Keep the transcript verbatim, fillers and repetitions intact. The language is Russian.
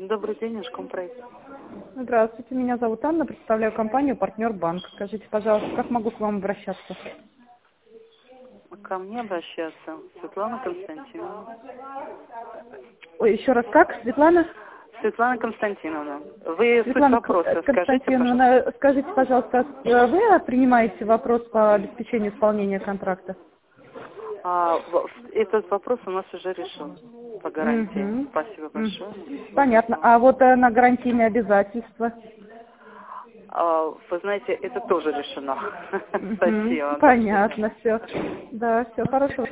Добрый день, Ижкомпроект. Здравствуйте, меня зовут Анна, представляю компанию «Партнер Банк». Скажите, пожалуйста, как могу к вам обращаться? Ко мне обращаться Светлана Константиновна. Ой, еще раз как? Светлана? Светлана Константиновна, вы Светлана суть вопроса скажите, пожалуйста. Константиновна, скажите, пожалуйста, вы принимаете вопрос по обеспечению исполнения контракта? А, в- этот вопрос у нас уже решен по гарантии. Мгм. Спасибо М. большое. Понятно. А вот э, на гарантийные обязательства? А, вы знаете, это тоже решено. Мгм. Спасибо. До свидания. Понятно, все. Да, все хорошо.